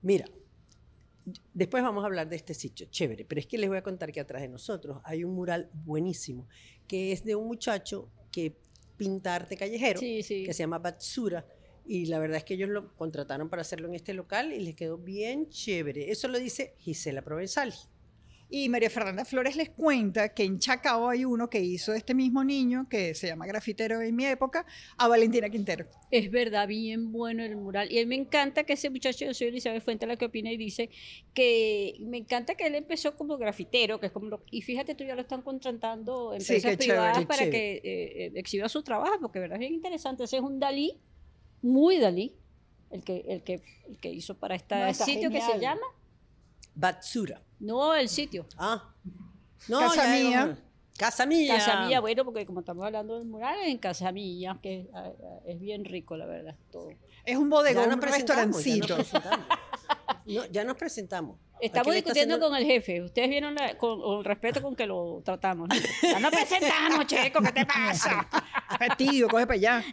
Mira, después vamos a hablar de este sitio, chévere, pero es que les voy a contar que atrás de nosotros hay un mural buenísimo, que es de un muchacho que pinta arte callejero, Sí, sí. que se llama Batsura, y la verdad es que ellos lo contrataron para hacerlo en este local y les quedó bien chévere. Eso lo dice Gisela Provenzal. Y María Fernanda Flores les cuenta que en Chacao hay uno que hizo este mismo niño, que se llama grafitero en mi época, a Valentina Quintero. Es verdad, bien bueno el mural. Y a mí me encanta que ese muchacho, yo soy Elizabeth Fuentes, la que opina y dice que me encanta que él empezó como grafitero, que es como y fíjate, tú ya lo están contratando Sí, empresas qué privadas chévere, para chévere. que exhiba su trabajo, porque verdad es bien interesante. Ese es un Dalí, muy Dalí, el que hizo para No, está sitio que se genial. llama. Batsura. No, el sitio. Ah, no, Casa ya Mía. vamos. Casa Mía. Casa Mía, bueno, porque como estamos hablando del mural, en Casa Mía, que es bien rico, la verdad, todo. Es un bodegón, Ya un nos presentamos, restaurancito. No, ya nos presentamos. Estamos Aquí le está discutiendo haciendo- con el jefe. Ustedes vieron con el respeto con que lo tratamos, ¿no? Ya nos presentamos, chico, ¿qué te pasa? Fastidio, coge para allá.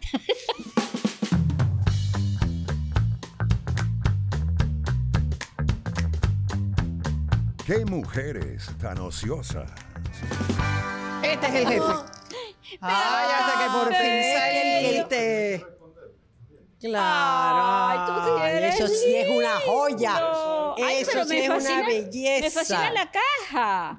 ¡Qué mujeres tan ociosas! Este es el jefe. Ay, hasta que por fin sale el té. Claro. Ay, tú sí eres eso sí es una lindo. joya. Ay, Eso pero sí me es fascina, una belleza. Me fascina la caja.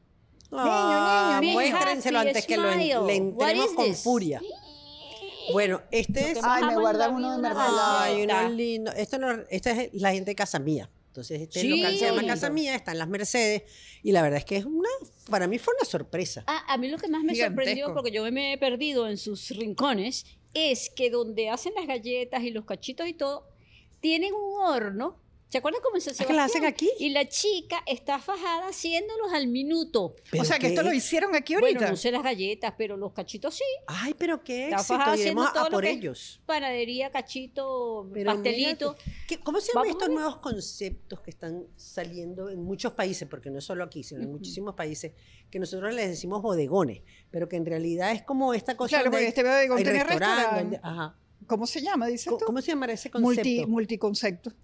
Niño, Be muéstrenselo happy, antes que smile. le What entremos is con this? furia. Bueno, este es... Lo que más Ay, me amo en guardan la uno de vida, mermelada. Ay, receta. uno lindo. Esta es la gente de Casa Mía. Entonces, este Sí. local se llama Casa Mía, está en Las Mercedes. Y la verdad es que para mí fue una sorpresa. A mí lo que más me Gigantesco. sorprendió, porque yo me he perdido en sus rincones, es que donde hacen las galletas y los cachitos y todo, tienen un horno. ¿Se acuerdan cómo se que la hacen aquí? Y la chica está fajada haciéndolos al minuto. ¿Pero O sea, que qué? esto lo hicieron aquí ahorita. Bueno, no sé las galletas, pero los cachitos sí. Ay, pero qué Está éxito. fajada Iremos haciendo todo a lo por que es ellos. Panadería, cachito, Pero pastelito. mira, ¿cómo se llaman Vamos a estos ver. nuevos conceptos que están saliendo en muchos países? Porque no es solo aquí, sino en muchísimos países, que nosotros les decimos bodegones, pero que en realidad es como esta cosa. Claro, donde porque este bodegón hay tiene restaurante, restaurante. ajá. ¿Cómo se llama, dices tú? ¿Cómo se llamará ese concepto? Multiconcepto.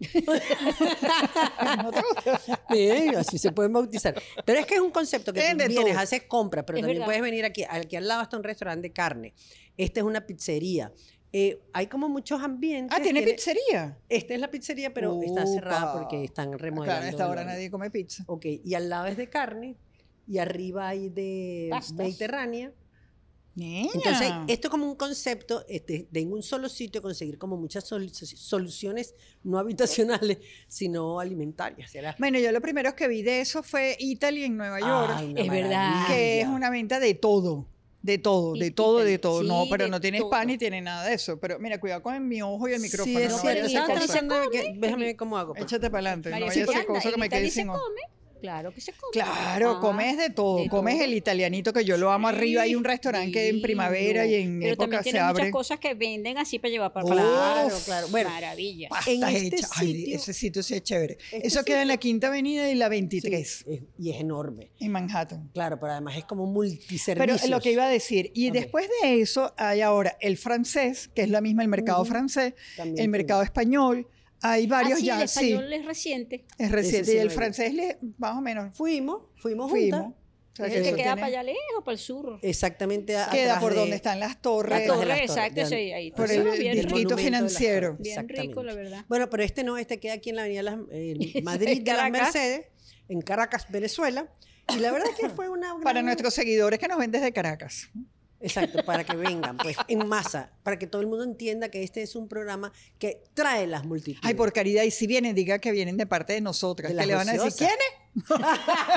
¿No te gusta? Sí, así se pueden bautizar. Pero es que es un concepto que Tienen tú de vienes, todo. haces compras, pero Es también verdad. puedes venir aquí al lado está un restaurante de carne. Esta es una pizzería. Hay como muchos ambientes. Ah, ¿tiene pizzería? Esta es la pizzería, pero está Upa. cerrada porque están remodelando. Claro, a esta el hora horno. nadie come pizza. Ok, y al lado es de carne y arriba hay de Pastas. mediterránea. Niña. Entonces, esto es como un concepto de en un solo sitio conseguir como muchas soluciones no habitacionales, sino alimentarias. ¿Será? Bueno, yo lo primero que vi de eso fue Italy en Nueva York, Ay, una Es verdad. maravilla. que es una venta de todo. De todo, de Y- todo, y- de todo. sí, No, pero de no tiene todo. spa ni tiene nada de eso. Pero mira, cuidado con mi ojo y el micrófono. Sí, es no cierto. vaya a en ser Estaba Italy cosa. tratando de se que, déjame ver cómo hago. pues. Échate para adelante. No María, vaya a sí, ser anda, cosa que en me Italy quede se sin ojo. come. Claro que se come. Claro, Ah, comes de todo. Comes todo. el italianito que yo lo amo arriba. Hay un restaurante que en Divino. primavera y en Pero época también se tiene muchas abre. cosas que venden así para llevar para Uf. Claro, claro. Bueno, Maravilla. Pastas En este hechas. Ay, sitio- ese sitio sí es chévere. Este Eso queda en la sitio- Quinta Avenida y la 23, y es enorme. en Manhattan. Claro, pero además es como Pero multiservicios. lo que iba a decir, y Ok. después de eso hay ahora el francés, que es la misma el mercado francés, También el mercado español, hay varios Ah, sí, ya, el sí, español es reciente. es reciente, Ese sí y el lo he francés más o menos Fuimos fuimos. juntas. O sea, Es que el que eso queda tiene- para allá lejos, para el sur. Exactamente queda atrás por de- donde están las torres. atrás de las Torre, torres, exacto, de- sí, ahí. por Eso, el bien distrito monumento de las financiero. torres, Bien rico, exactamente. la verdad. Bueno, pero este no, este queda aquí en la avenida Madrid de las Caracas. Mercedes, en Caracas, Venezuela. Y la verdad es que fue una gran- Para nuestros seguidores que nos ven desde Caracas. Exacto, para que vengan, pues, en masa, para que todo el mundo entienda que este es un programa que trae las multitudes. Ay, por caridad, y si vienen, diga que vienen de parte de nosotras. De Que las le van a decir, ociosas. ¿quiénes?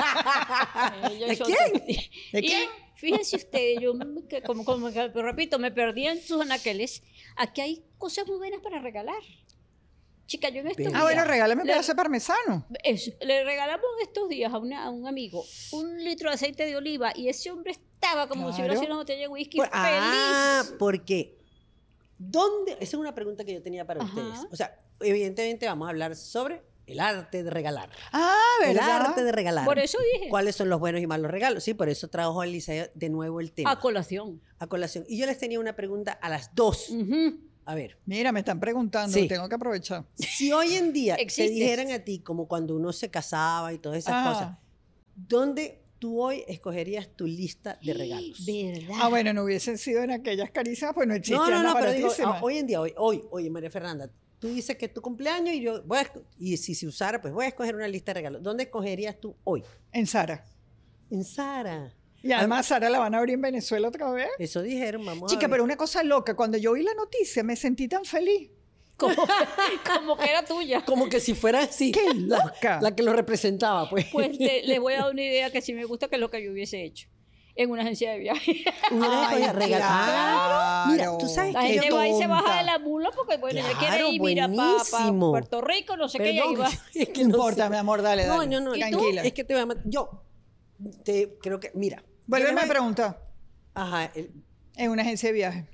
Ellos ¿De son- quién? ¿De Y quién? fíjense ustedes, yo como que, repito, me perdí en sus anaqueles. Aquí hay cosas muy buenas para regalar. Chica, yo en estos Bien. Ah, bueno, días- regálame le- pedazo de parmesano. le regalamos estos días a un amigo 1 litro de aceite de oliva y ese hombre estaba como si hubiera Claro. sido una botella de whisky Pues, feliz. porque ¿dónde? Esa es una pregunta que yo tenía para Ajá. ustedes. O sea, evidentemente vamos a hablar sobre el arte de regalar. Ah, El ¿verdad? arte de regalar. Por eso dije. ¿Cuáles son los buenos y malos regalos? Sí, por eso trajo Eliseo de nuevo el tema. A colación. A colación. Y yo les tenía una pregunta a las dos. Ujú. A ver, Mira, me están preguntando, Sí. tengo que aprovechar. si hoy en día te Existes. dijeran a ti, como cuando uno se casaba y todas esas Ah. cosas, ¿dónde tú hoy escogerías tu lista de regalos? ¿Verdad? Ah, bueno, no hubiesen sido en aquellas caricias, pues no existían las pero digo, baratísimas. hoy en día, oye, María Fernanda, tú dices que es tu cumpleaños y yo voy y si se usara, pues voy a escoger una lista de regalos. ¿Dónde escogerías tú hoy? En Sara. En Sara. Y además Sara la van a abrir en Venezuela otra vez. Eso dijeron, vamos a Chica, ver. pero una cosa loca, cuando yo oí la noticia me sentí tan feliz. Como que era tuya. Como que si fuera así. ¡Qué loca! La que lo representaba, pues. Pues les voy a dar una idea que sí me gusta, que es lo que yo hubiese hecho en una agencia de viaje. Hubiera Ay, escogido regalar. claro. Mira, tú sabes La que gente va y se baja tonta. de la mula porque, bueno, ella Claro, quiere ir, mira, para buenísimo. Puerto Rico, no sé qué, y ahí Perdón, va. es que No no importa, sé. mi amor, dale, No, dale. no, Tranquila. Es que te voy a matar. Yo te creo que, mira. Vuélveme yo a le voy- preguntar. Ajá, En una agencia de viaje.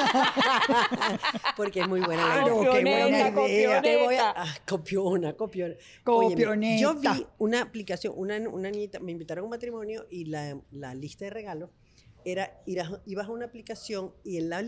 porque es muy buena la Claro, idea. qué buena Copioneta, idea. Te voy a, copioneta. copiona. Copioneta. Yo vi una aplicación, una niñita, me invitaron a un matrimonio y la lista de regalos era, ibas a una aplicación y en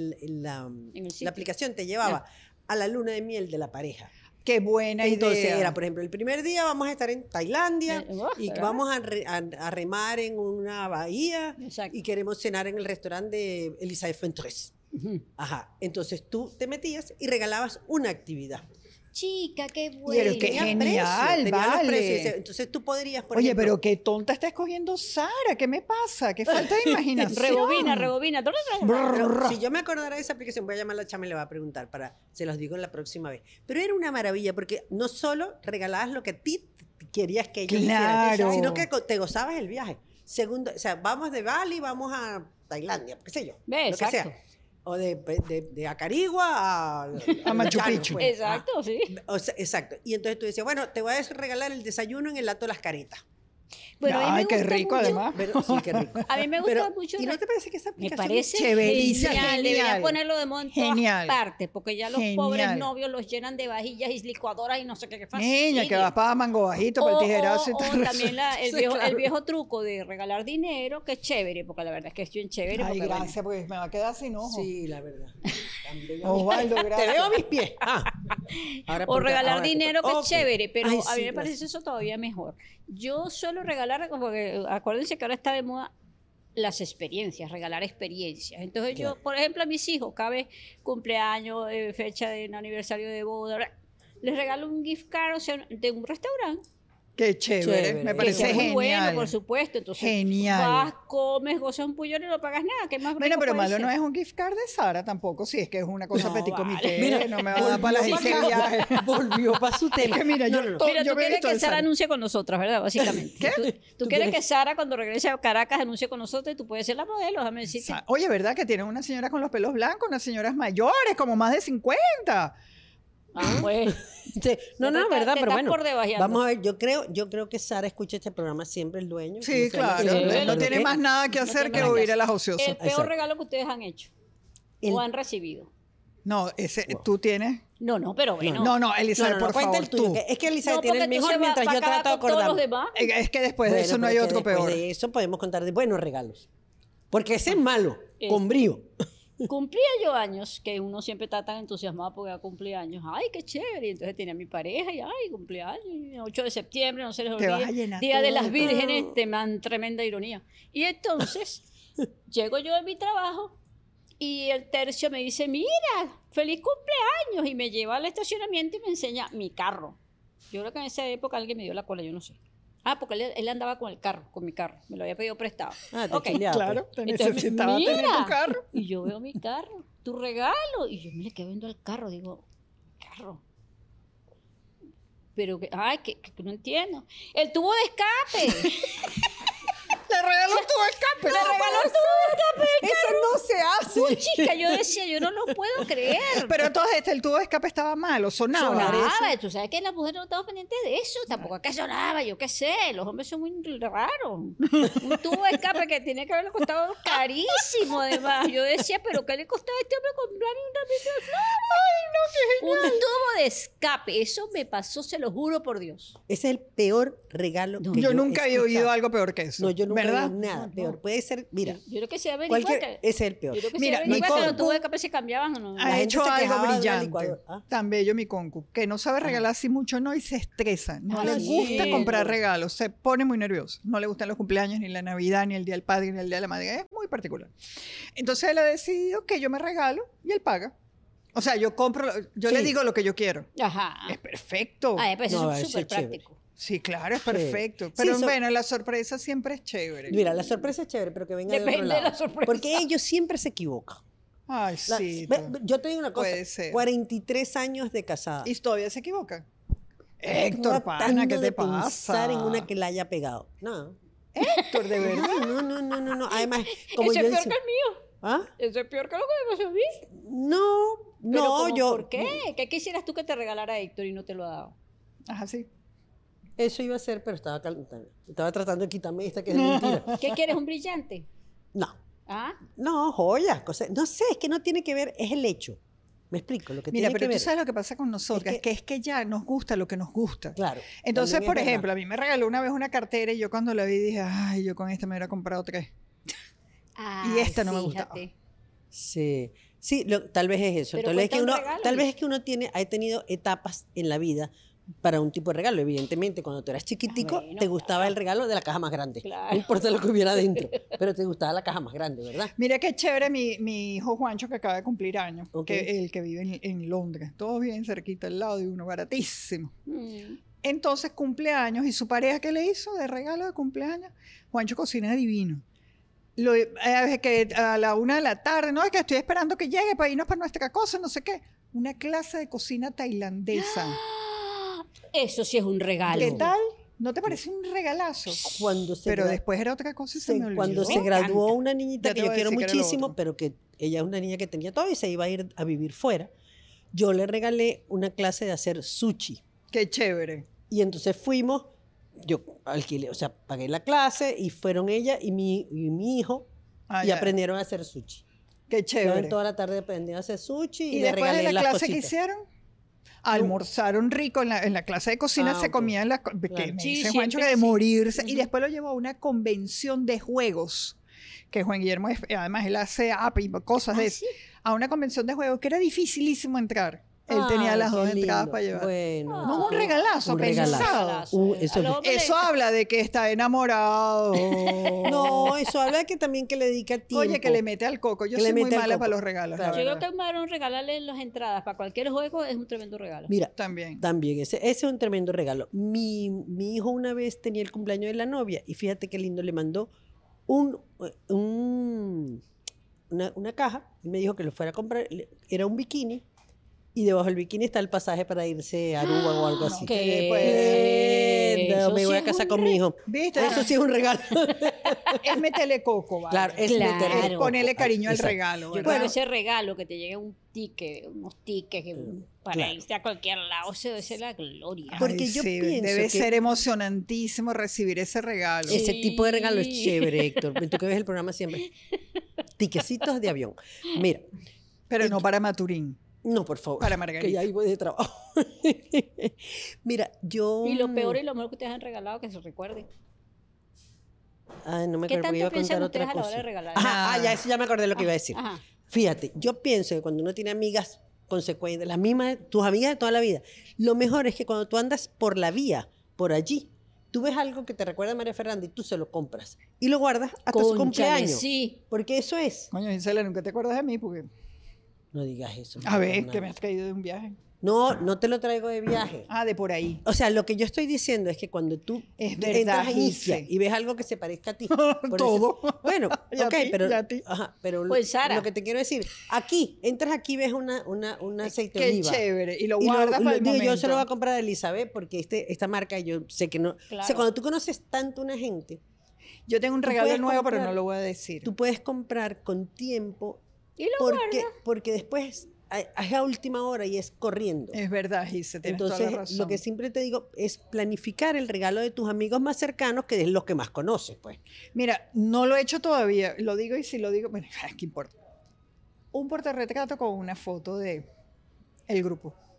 el sitio. la aplicación te llevaba a la luna de miel de la pareja. Qué buena Entonces idea. era, por ejemplo, el primer día vamos a estar en Tailandia y ¿verdad? vamos a remar en una bahía Exacto. y queremos cenar en el restaurante de Elisabeth Fentres. Ajá. Entonces tú te metías y regalabas una actividad. Chica, qué bueno. Pero qué Tenía genial, precio, tenía los vale. precios. Entonces tú podrías, por Oye, ejemplo, pero qué tonta está escogiendo Sara. ¿Qué me pasa? Qué falta de imaginación. Rebobina. pero si yo me acordara de esa aplicación, voy a llamar a la chama y le voy a preguntar se los digo la próxima vez. Pero era una maravilla porque no solo regalabas lo que a ti querías que ellos Claro. hicieran, sino que te gozabas el viaje. Segundo, o sea, vamos de Bali, vamos a Tailandia, qué sé yo, Ve, lo que exacto. sea. O de Acarigua A Machu Llano, Picchu. pues. Exacto, sí. O sea, exacto. Y entonces tú decías, bueno, te voy a regalar el desayuno en el Hato de las Caretas. Pero a mí me Ay, qué gusta rico, mucho- además. Pero, sí, qué rico. A mí me gusta Pero, mucho. ¿y no te parece que esa Me aplicación parece Chéverísima, genial. Deberían genial. ponerlo de moda en todas Genial. partes, porque ya los Genial. pobres novios los llenan de vajillas y licuadoras y no sé qué Niña, que vas para Mango Bajito, para el tijerazo y o todo eso. también el, Sí, viejo, claro. el viejo truco de regalar dinero, que es chévere, porque la verdad es que es bien chévere. Ay, porque, bueno, gracias, porque me va a quedar sin ojo. Sí, la verdad. Osvaldo, Te gracias. veo a mis pies. Ah. Ahora o ponte- regalar ahora te dinero, que pongo- es chévere, pero Ay, a mí sí, me parece gracias. eso todavía mejor. Yo suelo regalar, porque acuérdense que ahora está de moda las experiencias, regalar experiencias. Entonces yo, por ejemplo, a mis hijos, cada vez cumpleaños, fecha de un aniversario de boda, les regalo un gift card, o sea, de un restaurante. Qué chévere, Chévere. me Que parece es muy bueno, genial. por supuesto. Entonces, Genial. vas, comes, gozas un pullón y no pagas nada. ¿Qué más Bueno, rico pero puede malo ser? no es un gift card de Sara tampoco, si es que es una cosa No, petit vale. comité, Mira, no me va a dar para la volvió agencia de viaje. Volvió para su tema. Es que mira, yo, No, no, no. to- Mira, yo tú me he quieres visto que de Sara Sara. anuncie con nosotras, ¿verdad? Básicamente. ¿Qué? Tú quieres que Sara, cuando regrese a Caracas, anuncie con nosotros y tú puedes ser la modelo, déjame decirte. Oye, ¿verdad que tienen una señora con los pelos blancos, unas señoras mayores, como más de 50? Ah, pues. Sí, no, Ya no, te verdad, estás pero bueno. por debajeando. Vamos a ver, yo creo que Sara escucha este programa siempre el dueño. Sí, como se llama, claro. Sí, No ¿ok? tiene más nada que hacer tiene que nada que oír a hacer. las ociosas. El peor Exacto. regalo que ustedes han hecho El- o han recibido. No, ese tú tienes. No, pero bueno. No, Elizabeth, por cuenta favor, el tuyo. tú. Es que Elizabeth No, tiene el porque tú mejor se vas mientras para yo trato de Caracas con todos los acordarme. demás. Es que después de Bueno, eso no pero hay es que otro después peor. de eso podemos contar de buenos regalos. Porque ese es malo, con brío. Cumplía yo años, que uno siempre está tan entusiasmado porque va a cumplir años. Ay, qué chévere. Y entonces tenía a mi pareja y, ay, cumpleaños. 8 de septiembre, no se les Te vas a olvide. llenar Día de todo. las Vírgenes, tremenda ironía. Y entonces, llego yo de mi trabajo y el tercio me dice, mira, feliz cumpleaños. Y me lleva al estacionamiento y me enseña mi carro. Yo creo que en esa época alguien me dio la cola, yo no sé. Ah, porque él andaba con el carro, con mi carro. Me lo había pedido prestado. Ah, te Ok. chuleaba, Claro, te Entonces, necesitaba tener mira. tu carro. Y yo veo mi carro, tu regalo. Y yo me le quedo viendo al carro, digo, carro. Pero, que no entiendo. El tubo de escape. Le regaló tu escape. Me regaló el tubo de escape. Eso no se hace. Chica, yo decía, yo no lo puedo creer. Pero entonces el tubo de escape estaba malo, sonaba. Sonaba, tú sabes que las mujeres no estaban pendientes de eso, tampoco es que sonaba, yo qué sé, los hombres son muy raros. Un tubo de escape que tiene que haberle costado carísimo, además. Yo decía, pero ¿qué le costaba a este hombre comprarme un tubo de escape? Eso me pasó, se lo juro por Dios. Ese es el peor regalo que Yo nunca he he oído escuchado. algo peor que eso. No, yo nunca he ¿verdad? pero nada, peor. Puede ser, mira, Yo creo que se averigua ese es el peor. Yo creo que Mira, se mi averigua que los concu- tubos de escape se cambiaban o no. La Ha gente hecho se algo quejaba de una brillante. licuadora. ¿Ah? Tan bello mi concu, que no sabe regalar así mucho, no, y se estresa. No Ah, le sí. gusta comprar regalos, se pone muy nervioso. No le gustan los cumpleaños, ni la Navidad, ni el Día del Padre, ni el Día de la Madre. Es muy particular. Entonces él ha decidido que yo me regalo y él paga. O sea, yo compro, yo Sí. le digo lo que yo quiero. Ajá. Es perfecto. Ah, pues No, eso eso es súper es chévere. práctico. Sí, claro, es Sí. perfecto. Sí, Pero so- bueno, la sorpresa siempre es chévere. Mira, la sorpresa es chévere, pero que venga de Depende otro de lado. la sorpresa. Porque ellos siempre se equivocan. Ay, La- sí. yo te digo una cosa, Puede ser. 43 años de casada. Y todavía se equivocan. Héctor, pana, ¿qué Tratando te de pasa? pensar en una que la haya pegado. No. Héctor, de verdad. No. Además, como Eso yo es peor decía- que el mío. ¿Ah? Eso es peor que lo que me pasó a mí. No, Pero no, como, yo. ¿por qué? ¿Qué quisieras tú que te regalara Héctor y no te lo ha dado? Ajá, sí. Eso iba a ser, pero estaba tratando de quitarme esta que es mentira. ¿Qué quieres, un brillante? No, ¿Ah? no, joyas, cosas. No sé, es que no tiene que ver, es el hecho. Me explico, lo que Mira, tiene pero que tú ver. sabes lo que pasa con nosotras, que es que ya nos gusta lo que nos gusta. Claro. Entonces, también por es verdad. ejemplo, a mí me regaló una vez una cartera y yo cuando la vi dije, ay, yo con esta me hubiera comprado tres. Y esta no me gustaba. fíjate. Sí, sí, tal vez es eso. Pero Tal vez, cuenta que un uno, regalo, tal vez Luis. es que uno ha tenido etapas en la vida para un tipo de regalo. Evidentemente, cuando tú eras chiquitico, Bueno, te gustaba el regalo de la caja más grande. Claro. No importa lo que hubiera adentro, pero te gustaba la caja más grande, ¿verdad? Mira qué chévere mi hijo Juancho que acaba de cumplir años, Ok. el que vive en Londres. Todos bien cerquita al lado de uno, baratísimo. Mm. Entonces, cumpleaños, y su pareja, ¿qué le hizo de regalo de cumpleaños? Juancho cocina divino. Que a la 1 de la tarde, no, es que estoy esperando que llegue para irnos para nuestra cosa, no sé qué. Una clase de cocina tailandesa. ¡Ah! Eso sí es un regalo. ¿Qué tal? ¿No te parece un regalazo? Cuando se Pero gra- después era otra cosa y se me olvidó. cuando se Me graduó encanta. una niñita Ya te que yo voy a quiero decir que era lo muchísimo, otro. pero que ella es una niña que tenía todo y se iba a ir a vivir fuera, yo le regalé una clase de hacer sushi. Qué chévere. Y entonces fuimos, yo alquilé, o sea, pagué la clase y fueron ella y mi hijo Ah, y ya. aprendieron a hacer sushi. Qué Llevan chévere. toda la tarde aprendiendo a hacer sushi y, Y le después regalé de la las clase que cositas. hicieron, almorzaron rico en la clase de cocina, Ah, se ok. comían las que Claro. me Sí, dice siempre Juancho que de sí. morirse, y Ujú. después lo llevó a una convención de juegos, que Juan Guillermo, además él hace app y cosas de ¿Ah, eso, sí? a una convención de juegos que era dificilísimo entrar. Él Ay, tenía las qué dos entradas lindo. para llevar. Bueno, No, un regalazo, un pensado. regalazo. Eso- A los hombres Eso les- habla de que está enamorado. No, eso habla de que también que le dedica tiempo. Oye, que le mete al coco. Yo Que le soy muy mete al mala coco. para los regalos. Claro. la Yo creo verdad. que tomaron regalarle las entradas para cualquier juego es un tremendo regalo. Mira, También. también, ese es un tremendo regalo. Mi hijo una vez tenía el cumpleaños de la novia y fíjate qué lindo, le mandó una caja y me dijo que lo fuera a comprar. Era un bikini y debajo del bikini está el pasaje para irse a Aruba o algo así. ¿Qué? Lindo, Eso me sí voy a es casar un con mi hijo. ¿Viste? Eso sí es un regalo. Es meterle coco, ¿vale? Claro, es Claro. meterle Es ponerle coco. cariño al Exacto. regalo. Yo ¿verdad? creo que ese regalo que te llegue unos tickets para Claro. irte a cualquier lado, eso debe ser la gloria. Porque yo pienso debe que- ser emocionantísimo recibir ese regalo. Es- Ese tipo de regalo es Sí. chévere, Héctor. Tú que ves el programa siempre. Tiquecitos de avión. Mira, Pero no para Maturín. no, por favor. Para Margarita. Que ya ahí voy de trabajo. Mira, yo. Y lo peor y lo mejor que te han regalado, que se recuerde. Ay, no me ¿Qué acuerdo, porque iba tanto a piensan contar ustedes otra a la hora cosa. de regalar? Ajá, ya, eso ya me acordé de lo que iba a decir. Ajá. Fíjate, yo pienso que cuando uno tiene amigas consecuentes, las mismas, tus amigas de toda la vida, lo mejor es que cuando tú andas por la vía, por allí, tú ves algo que te recuerda a María Fernanda y tú se lo compras y lo guardas hasta su Cónchale, cumpleaños. Sí. Porque eso es. Coño, Gisela, nunca te acuerdas de mí porque... No digas eso. A María ver, Fernanda. que me has traído de un viaje. No, no te lo traigo de viaje. Ah, de por ahí. O sea, lo que yo estoy diciendo es que cuando tú Es verdad, entras en Inicia Gise. y ves algo que se parezca a ti. por Todo. bueno, Y a ok, ti, pero, y a ti. ajá, pero Pues, Sara. lo que te quiero decir, aquí, entras aquí, ves un aceite de Qué oliva. chévere. Y lo Y guardas para el digo, momento. yo se lo voy a comprar a Elizabeth porque esta marca yo sé que no. O sea, Claro. cuando tú conoces tanto a una gente, Yo tengo un Tú regalo puedes nuevo, pero comprar- no lo voy a decir. tú puedes comprar con tiempo Y lo porque después es a última hora y es corriendo. Es verdad, Gise, tienes toda Entonces, la razón. lo que siempre te digo es planificar el regalo de tus amigos más cercanos, que es los que más conoces, pues. Mira, no lo he hecho todavía. Lo digo y si lo digo, bueno, ¿qué importa? Un portarretrato con una foto de el grupo.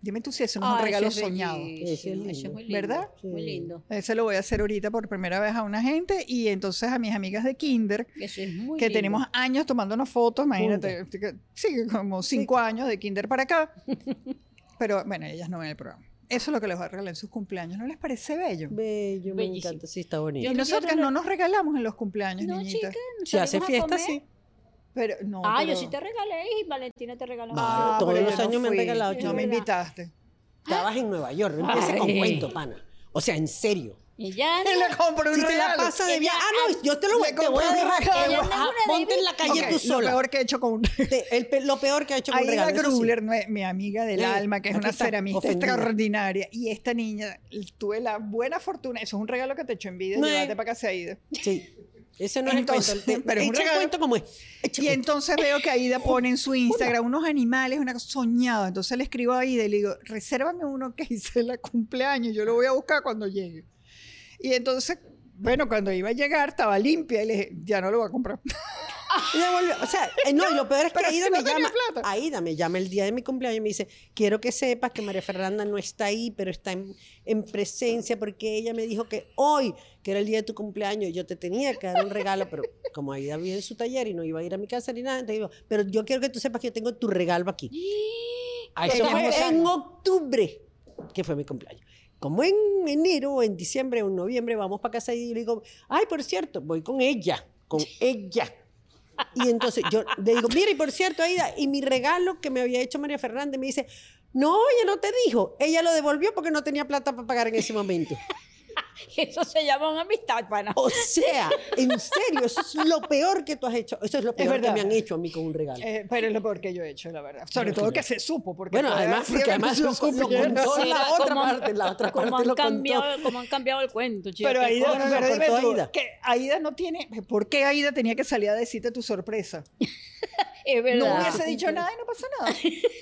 Dime tú si eso no es un regalo soñado. Ese es lindo. Eso es muy lindo. ¿Verdad? Muy lindo. Ese lo voy a hacer ahorita por primera vez a una gente y entonces a mis amigas de kinder, Eso es muy que lindo. tenemos años tomándonos fotos, imagínate, sí, como 5 años de kinder para acá. Pero bueno, ellas no ven el programa. Eso es lo que les voy a regalar en sus cumpleaños. ¿No les parece bello? Bello, me Bellísimo. encanta. Sí, está bonito. Y nosotras no nos regalamos en los cumpleaños, No, niñita. chica, Se hace salimos a fiesta, comer. sí. Pero, no, Ah, pero- yo sí te regalé y Valentina te regaló. Ah, todos pero los yo años me han fui. regalado, No chica. me invitaste. Estabas en Nueva York, no empieces con Ay. cuento, pana. O sea, en serio. Y ya Y le compro un Si te la regalo. pasa de Ella- viaje. Ah, no, yo te lo voy, Le te voy a compré un dejar. regalo. Ella anda en una Ponte en la calle Ok, tú lo sola. peor que he hecho con un... Lo peor que ha hecho con un Aida regalo. eso sí. Grubler, mi amiga del alma, que es aquí una está, ceramista ofendida. extraordinaria. Y esta niña, tuve la buena fortuna, eso es un regalo que te echo envidia, No, llévate para casa, Aida. Sí. Ese no es Entonces, el cuento. pero es un Echa el regalo. cuento como es. Echa Y el cuento. entonces veo que Aida pone en su Instagram unos animales, una cosa soñada. Entonces le escribo a Aida y le digo, resérvame uno que hice en la cumpleaños, yo lo voy a buscar cuando llegue. Y entonces, bueno, cuando iba a llegar estaba limpia y le dije, ya no lo voy a comprar. Y devolvió. O sea, no, y lo peor es que Pero Aida si no me tenía llama. plata. Aida me llama el día de mi cumpleaños y me dice: quiero que sepas que María Fernanda no está ahí, pero está en presencia porque ella me dijo que hoy, que era el día de tu cumpleaños, yo te tenía que dar un regalo, pero como Aida vive en su taller y no iba a ir a mi casa ni nada, entonces digo: pero yo quiero que tú sepas que yo tengo tu regalo aquí. Eso fue en octubre, que fue mi cumpleaños. Como en enero, o en diciembre, o en noviembre, vamos para casa y yo le digo: ay, por cierto, voy con ella. Y entonces yo le digo: mira, y por cierto, Aida, y mi regalo que me había hecho María Fernanda, me dice: no, ella no te dijo, ella lo devolvió porque no tenía plata para pagar en ese momento. Eso se llama una amistad, pana. O sea, en serio, eso es lo peor que tú has hecho. Eso es lo peor que verdad. me han hecho a mí con un regalo. Pero es lo peor que yo he hecho, la verdad. Sobre todo que se supo. Porque Bueno, puede además, haber porque sido además que lo no supieron. contó Sí, la otra como- parte, la otra Como parte lo han, cambiado, contó. como han cambiado el cuento, chica. Pero qué Aida, cosa. no, pero dime cortó tú, Aida. que Aida no tiene... ¿Por qué Aida tenía que salir a decirte tu sorpresa? Es No verdad. hubiese dicho nada y no pasa nada.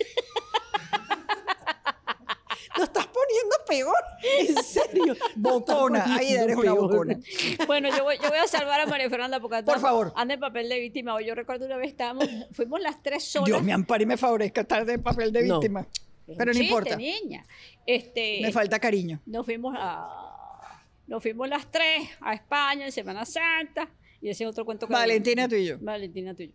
Lo estás poniendo peor. En serio. Bocona, Aida, eres una bocona. Bueno, yo voy a salvar a María Fernanda porque anda, Por favor. anda en papel de víctima. Hoy yo recuerdo una vez fuimos las tres solas. Dios me ampare y me favorezca estar de papel de No. víctima. Es un Pero no chiste, importa. niña. Me falta cariño. Nos fuimos las tres a España en Semana Santa. Y ese es otro cuento que... Valentina, tú y yo. Valentina, tú y yo.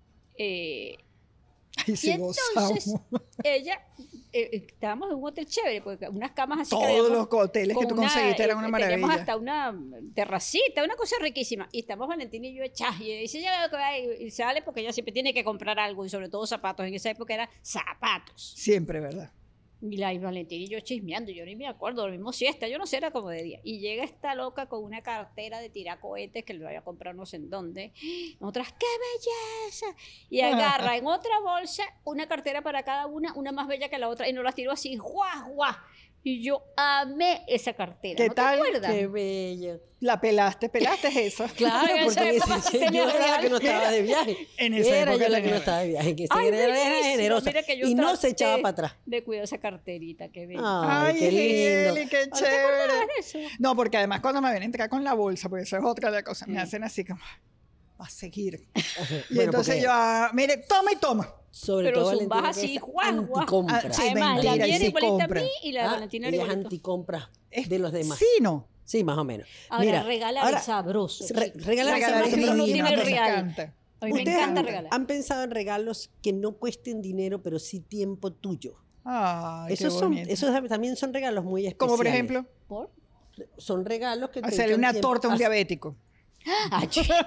Ay, sí, Y entonces, gozamos. ella, estábamos en un hotel chévere, porque unas camas así que Todos habíamos- los hoteles que con tú conseguiste eran una Teníamos maravilla. hasta una terracita, una cosa riquísima. Y estamos Valentina y yo echadas. Y ella dice, ya lo que va, y sale porque ella siempre tiene que comprar algo, y sobre todo zapatos. En esa época eran zapatos. Siempre, ¿verdad? Y la y Valentina y yo chismeando, yo ni me acuerdo, dormimos siesta, yo no sé, era como de día. Y llega esta loca con una cartera de tiracohetes que le había comprado no sé en dónde. Nosotras, ¡qué belleza! Y agarra en otra bolsa una cartera para cada una más bella que la otra, y nos las tiró así, ¡guau, guau! Y yo amé esa cartera. ¿Qué ¿No tal? te acuerdas? Qué bello. La pelaste esa. Claro, En esa porque época ese- tenía yo era la regalo. que no estaba de viaje. En esa era época yo la que tenía- no estaba de viaje. Que esa Ay, era bellísimo. generosa. Mira que yo Y no traté se echaba para atrás. de cuidar esa carterita, qué bello. Ay, qué lindo. Eli, qué ¿No te acordabas chévere. de eso? No, porque además cuando me ven a entrar con la bolsa, porque eso es otra de las cosas, me hacen así como, va a seguir. Y Bueno, entonces porque yo, mire, toma y toma. sobre Pero todo zumbás Valentina, que así, es guau, guau. anticompra. Ah, sí, Además, la mentira, mía y era sí igualita a compra. mí y la de Ah, Valentina era ella es igualita. anticompra de los demás. Sí, no. Sí, más o menos. Ahora, Mira, regalar ahora, es sabroso. regalar es Regalar es sabroso, pero no divino, tiene me real. encanta. A mí me Ustedes encanta han- regalar. han pensado en regalos que no cuesten dinero, pero sí tiempo tuyo. Ay, qué Esos bonito. también son regalos muy especiales. Como por ejemplo, ¿Por? Son regalos que te hacerle dedican una tiempo. torta a un diabético. Ah, chica.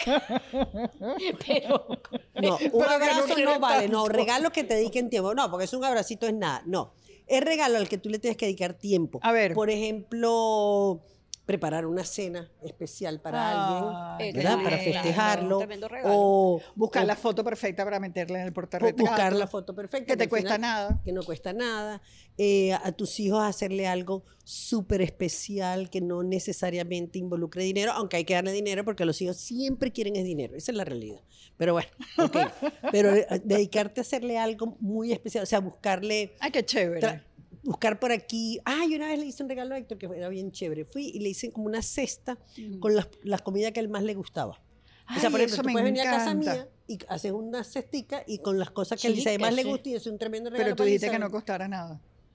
Pero No, un Pero que no abrazo quiere no vale, no, tanto. regalos que te dediquen tiempo. No, porque es un abracito es nada. No, es regalo al que tú le tienes que dedicar tiempo. A ver. Por ejemplo, preparar una cena especial para Ay, alguien, qué ¿verdad? lindo. Para festejarlo. Tremendo regalo. O Buscar o la foto perfecta para meterla en el o portarretrato. buscar la foto perfecta. Que te al cuesta final- nada. Que no cuesta nada. A tus hijos hacerle algo súper especial que no necesariamente involucre dinero, aunque hay que darle dinero porque los hijos siempre quieren es dinero. Esa es la realidad. Pero bueno, ok. Pero dedicarte a hacerle algo muy especial, o sea, buscarle... Ay, qué chévere. Buscar por aquí. Ah, yo una vez le hice un regalo a Héctor que era bien chévere. Fui y le hice como una cesta con las comidas que a él más le gustaba. O sea, por Ay, ejemplo, eso tú me puedes venir a casa encanta. mía y haces una cestica y con las cosas que a él Chica, más le sí. gusta y es un tremendo regalo. Pero tú para dijiste que Isabel. no costara nada.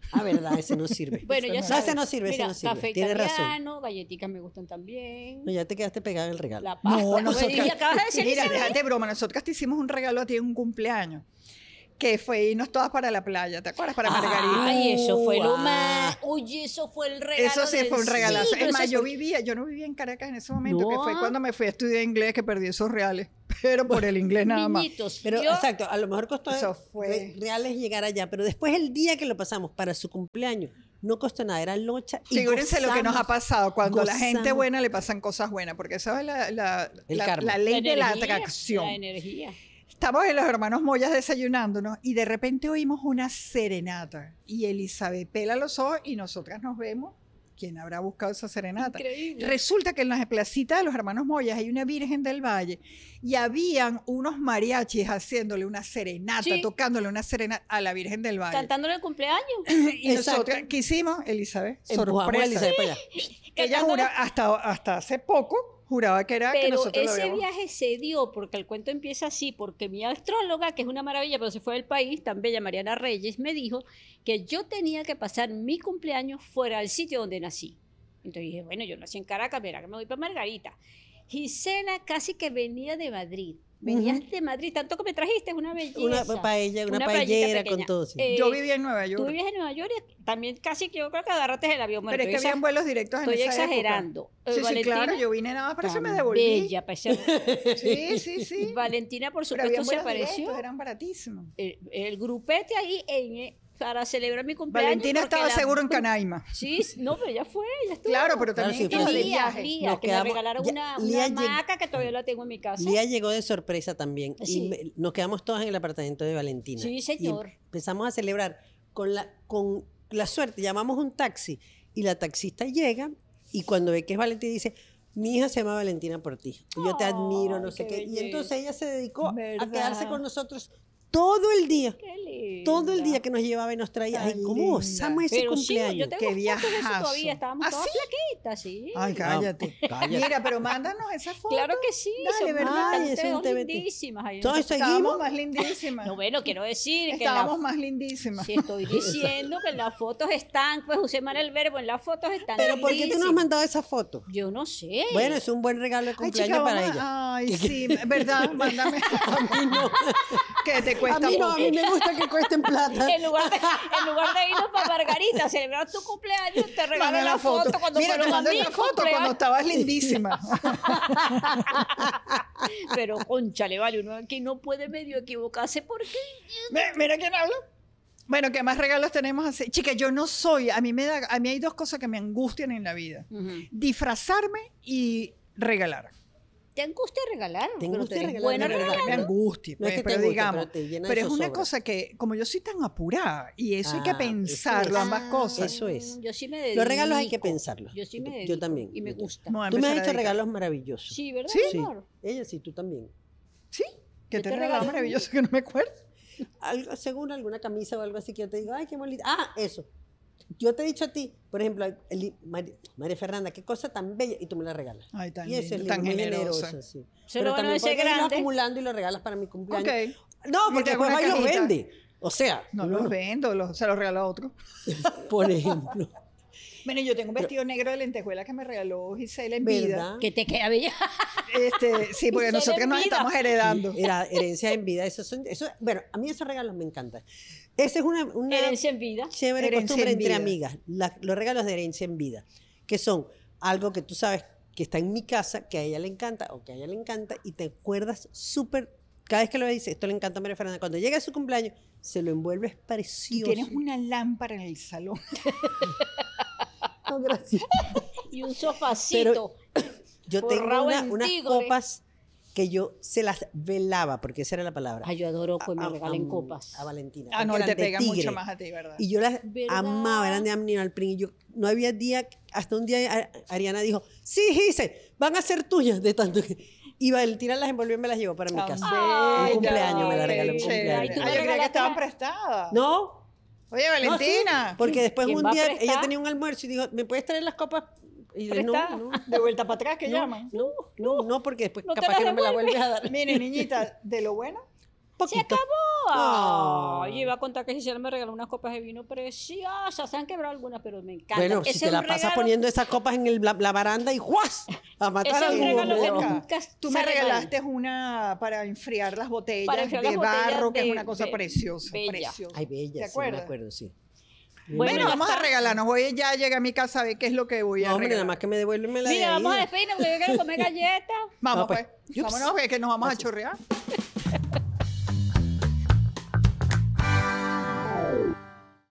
Ah, verdad, ese no sirve. Bueno, ya No, sabes. ese no sirve, Mira, ese no sirve. café Tienes razón. italiano, galletitas me gustan también. No, ya te quedaste pegada en el regalo. La pasta. No, Bueno, nosotras. y acabas de decir Mira, Isabel. déjate de broma. Nosotras te hicimos un regalo a ti en un cumpleaños. Que fue irnos todas para la playa, ¿te acuerdas? Para Margarita. Ay, eso fue lo Ah. más. Oye, eso fue el regalo. Eso sí del fue un regalazo. siglo, Es más, eso yo fue- no vivía en Caracas en ese momento, que No. fue cuando me fui a estudiar inglés que perdí esos reales. Pero por el inglés nada más. Niñitos, Pero yo- exacto, a lo mejor costó Eso fue. reales llegar allá, pero después el día que lo pasamos para su cumpleaños, no costó nada, era locha. Y Figúrense lo que nos ha gozamos. pasado cuando a la gente gozamos. buena le pasan cosas buenas, porque esa es El karma. la ley de la energía, atracción. La energía. Estamos en los hermanos Moyas desayunándonos y de repente oímos una serenata y Elizabeth pela los ojos y nosotras nos vemos. ¿Quién habrá buscado esa serenata? Increíble. Resulta que en la placita de los hermanos Moyas hay una Virgen del Valle y habían unos mariachis haciéndole una serenata, Sí. tocándole una serenata a la Virgen del Valle. Cantándole el cumpleaños. Y Exacto. nosotras, ¿qué hicimos? Elizabeth, Empujamos a sorpresa. Elizabeth para allá. Ella jura, hasta hace poco juraba que era que Pero nosotros lo ese habíamos... viaje se dio porque el cuento empieza así, porque mi astróloga, que es una maravilla, pero se fue del país, tan bella, Mariana Reyes, me dijo que yo tenía que pasar mi cumpleaños fuera del sitio donde nací. Entonces dije, bueno, yo nací en Caracas, mira que me voy para Margarita. Gisela casi que venía de Madrid. Venías de Madrid, tanto que me trajiste, es una belleza. Una paella, una Una paellera paellita con pequeña. todo. Sí. Yo vivía en Nueva York. Tú vivías en Nueva York y también casi que yo creo que agarraste el avión. Bueno, Pero es que estoy habían vuelos directos en estoy esa exagerando. época. Sí, sí, Valentina, claro, yo vine nada más, pero se me tan devolví. Bella, para ese- Sí, sí, sí. Valentina, por Pero habían supuesto, se vuelos apareció. directos, eran baratísimos. El grupete ahí para celebrar mi cumpleaños. Valentina porque estaba la- seguro en Canaima. Sí, no, pero ella fue, ella estuvo. Claro, pero Claro, también sí, estaba fue. de Lía, viaje. Lía, Nos que quedamos- me regalaron ya, una Lía hamaca que todavía la tengo en mi casa. Lía llegó de sorpresa también. Sí. Y nos quedamos todas en el apartamento de Valentina. Sí, señor. Y empezamos a celebrar con la suerte. Llamamos un taxi y la taxista llega y cuando ve que es Valentina dice, mi hija se llama Valentina por ti. Y yo te admiro, no Ay, sé qué qué. Y entonces belleza. ella se dedicó a ¿Verdad? quedarse con nosotros todo el día. Qué linda. Todo el día que nos llevaba y nos traía. Tan Ay, ¿cómo linda. gozamos ese Pero sí, cumpleaños? yo tengo Qué fotos de eso viajazo. todavía, estábamos ¿Ah, todas sí? flaquitas, sí. Ay, cállate. cállate. Mira, pero mándanos esa foto. Claro que sí, Dale, son ¿verdad? Ay, ustedes es un dos TBT. lindísimas. ahí en Todos esa- Estábamos seguimos. más lindísimas. No, bueno, quiero decir que Estábamos más lindísimas. si estoy diciendo que en las fotos están, pues usé mal el verbo, en las fotos están Pero ¿por qué tú no has lindísimas. mandado esa foto? Yo no sé. Bueno, es un buen regalo de Ay, cumpleaños chica, para vamos ella. a- Ay, sí, ¿verdad? Mándame. A mí no. Que te A cuesta mí no, a poco. mí me gusta que cuesten plata. En lugar de irnos para Margarita a celebrar tu cumpleaños, te regalo Manda la foto cuando Mira, te fueron a mando mi esta foto cuando cumpleaños. estabas lindísima. Pero, cónchale, vale, uno aquí no puede medio equivocarse porque... Mira quién habla. Bueno, ¿qué más regalos tenemos así? Chica, yo no soy, a mí hay dos cosas que me angustian en la vida. Disfrazarme y regalar. ¿Te angustia regalar? Te Pero tú angustia eres regalar, buena de verdad. Me regalando. angustia, No es que te pero guste, digamos. pero te llena de Pero es una zozobra. cosa que, como yo soy tan apurada, y eso hay que Ah, pensarlo, eso es. ambas cosas. Eso es. Yo sí me dedico. Los regalos hay que pensarlos. Yo sí me Yo dedico. también, Y me yo también. gusta. Voy a Tú me has empezar a hecho dedicar. regalos maravillosos. Sí, ¿verdad, Sí. Sí. mi amor? Ella sí, tú también. Sí, que Yo te te regalado regalo- maravilloso que no me acuerdo. Según alguna camisa o algo así que yo te digo, ay, qué bonita. Ah, eso. Yo te he dicho a ti, por ejemplo, María Fernanda, qué cosa tan bella, y tú me la regalas. Ay, tan Y eso es lindo, tan muy generosa. generoso, sí. Eso Pero lo bueno también de ser puedes irlo grande. acumulando y lo regalas para mi cumpleaños. Ok. No, Y porque te hago después una va y los cajita. vende. O sea, No uno los vendo, se los regalo a otro. por ejemplo. Bueno, yo tengo un vestido negro de lentejuela que me regaló Gisela en vida. ¿Verdad? Que te queda bella. Sí, porque Gisela nosotros en nos vida. estamos heredando. Era herencia en vida. Bueno, a mí esos regalos me encantan. Esa es una Herencia en vida. chévere Herencia costumbre en entre vida. amigas. Los regalos de herencia en vida, que son algo que tú sabes que está en mi casa, que a ella le encanta o que a ella le encanta, y te acuerdas súper. Cada vez que lo dice, esto le encanta a María Fernanda. Cuando llega su cumpleaños, se lo envuelves Y precioso. tienes una lámpara en el salón. No, gracias. Y un sofacito. Yo tengo Forrado en unas tigre. copas que yo se las velaba, porque esa era la palabra. Ay, yo adoro que me A- regalen a- copas. A Valentina. Ah, no, porque te eran de pega tigre. mucho más a ti, ¿verdad? Y yo las ¿Verdad? amaba, eran de Animal Print. Y yo, no había día, hasta un día Ariana dijo, sí, Gise, van a ser tuyas de tanto que... Y Valentina las envolvió y me las llevó para mi casa. Ay, un cumpleaños me la qué regaló, un chévere. cumpleaños. Ay, tú me Ah, yo creía que regalaste estaban la- prestadas. No, Oye, no, sí, Valentina. porque después ¿Quién un va a día prestar? ella tenía un almuerzo y dijo, ¿me puedes traer las copas? Y yo, no, ¿Prestar? no, De vuelta para atrás, que no, llaman. no, no, porque después No te capaz las que no me la devuelve. vuelves a dar. Mire, niñita, de lo bueno, Poquito. Se acabó. Ah. Yo iba a contar que Gisela me regaló unas copas de vino preciosas. Se han quebrado algunas, pero me encanta. Bueno, si Ese te es la un pasas regalo- poniendo esas copas en la baranda y ¡juas! A matar Ese a es un uno, regalo que hombre. nunca Tú me sale mal. regalaste una para enfriar las botellas Para enfriar de las botellas barro, que es de- una cosa de- preciosa. bella. Preciosa. Ay, bella, ¿Te sí, me acuerdas? acuerdo, sí. Bueno, ya vamos a está. regalarnos. Ya llegué a mi casa a ver qué es lo que voy a No, hombre, regalar. nada más que me devuélveme la Mira, de vamos a ahí. despedirnos porque yo quiero comer galletas. Vamos, Ah, pues. pues. Vámonos, que nos vamos a chorrear.